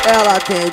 ela tem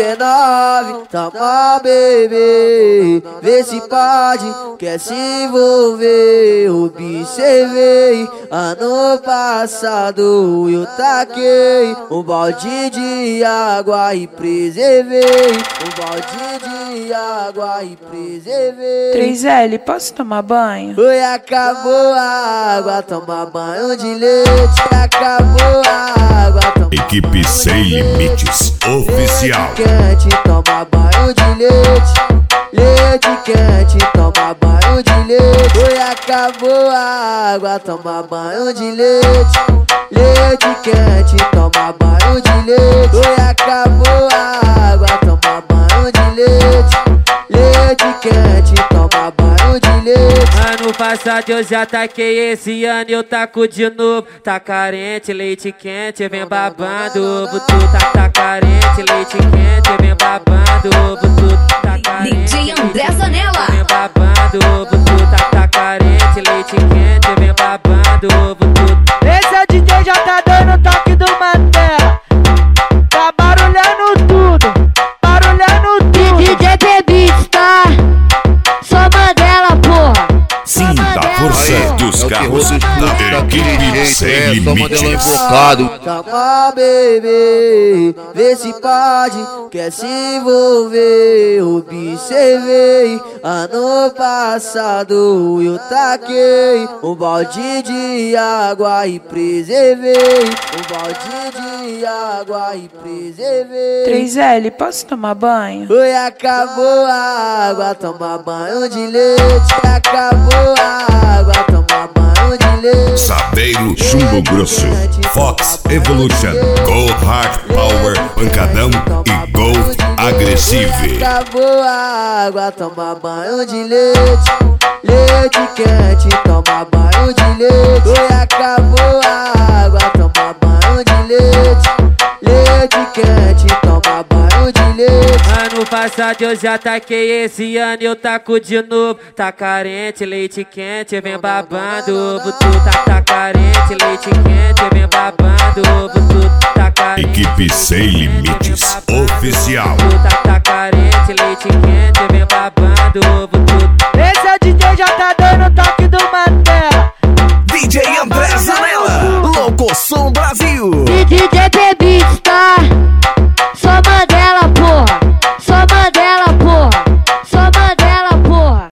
19. Toma, bebê, vê se pode, quer se envolver. Observei, ano passado eu taquei um balde de água e preservei. Um balde de água e preservei. 3L, posso tomar banho? Oi, acabou a água, toma banho de leite. Acabou a água, toma Equipe Sem Limites Oficial. leite quente, toma banho de leite. Leite quente, toma banho de leite. Oi, acabou a água, toma banho de leite. Leite quente, toma banho de leite. Oi, acabou a água, toma banho de leite. Leite quente, toma banho de leite. Ano passado eu já taquei, esse ano eu taco de novo. Tá carente, leite quente, vem babando ovo. Tu tá carente, leite quente, vem babando ovo. Tu tá carente, DJ André Zanella. vem babando ovo. Tu tá carente, leite quente, vem babando ovo. Tu Esse é o DJ já tá dando toque do Mantela. Tá barulhando tudo, barulhando tudo. DJ Beats, tá? Só Mandela, porra. Sinta a força dos carros da Equipe Sem Limites. Toma, bebê, vê se pode, quer se envolver. Observei, ano passado eu taquei um balde de água e preservei. Um balde de água e preservei. 3L, posso tomar banho? Oi, acabou a água, toma banho de leite. Acabou a água, toma banho de leite. Sabeiro Chumbo Grosso, Fox Evolution, Go Hard Power Pancadão e Go Agressive. Acabou a água, toma banho de leite. Leite quente, toma banho de leite. Oi, acabou a água, toma banho de leite. Leite quente, toma banho de leite. ano passado eu já taquei, esse ano eu taco de novo. Tá carente, leite quente, vem babando ovo. Tu tá carente, leite quente, vem babando ovo. Tu tá carente, Equipe Sem Limites Oficial. tu tá carente, leite quente, vem babando ovo.